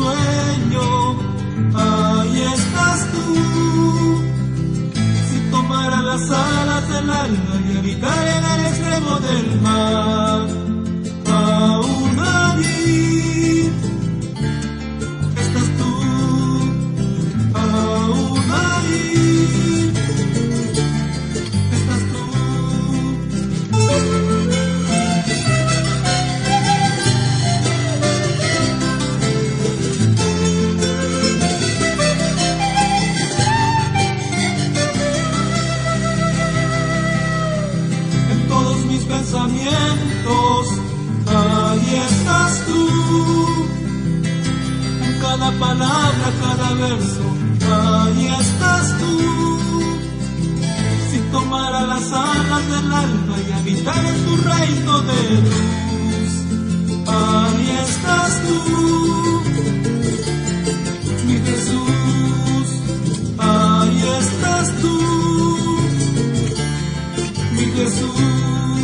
sueño, ahí estás tú. Si tomara las alas del alma y habitar en el extremo del mar, aún allí estás tú, aún allí estás tú. En todos mis pensamientos, ahí estás tú. En cada palabra, cada verso, ahí estás tú. Si tomara las alas del alma y habitar en tu reino de luz, ahí estás tú, mi Jesús, ahí estás tú, mi Jesús.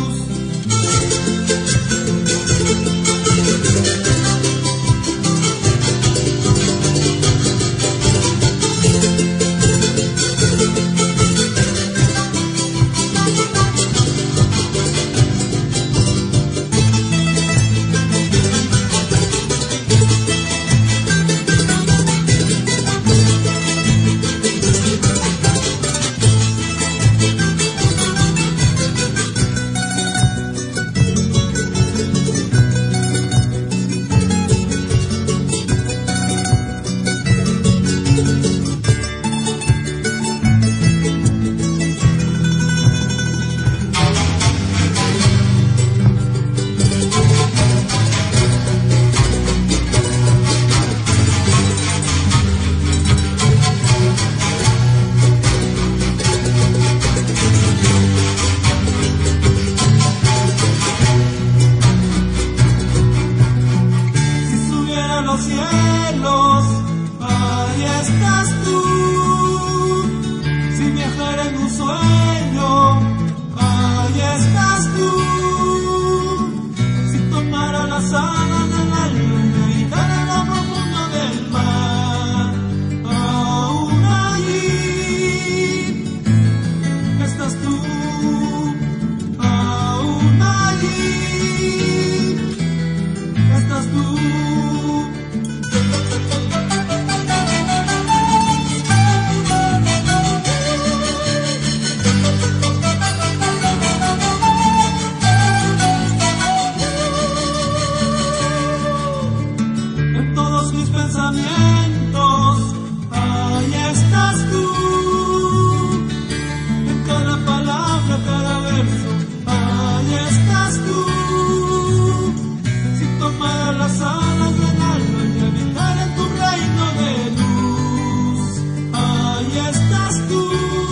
Los cielos, ahí estás tú. Si viajara en un sueño, ahí estás tú. Si tomara las alas del alma y habitara en lo profundo del mar, aún allí estás tú, aún allí estás tú. Pensamientos, ahí estás tú. En cada palabra, cada verso, ahí estás tú. Si tomara las alas del alma y habitar en tu reino de luz, ahí estás tú,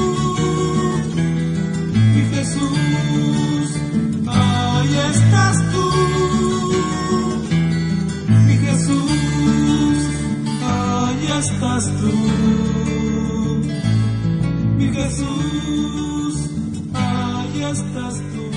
mi Jesús, ahí estás tú, mi Jesús. Ahí estás tú, mi Jesús, ahí estás tú.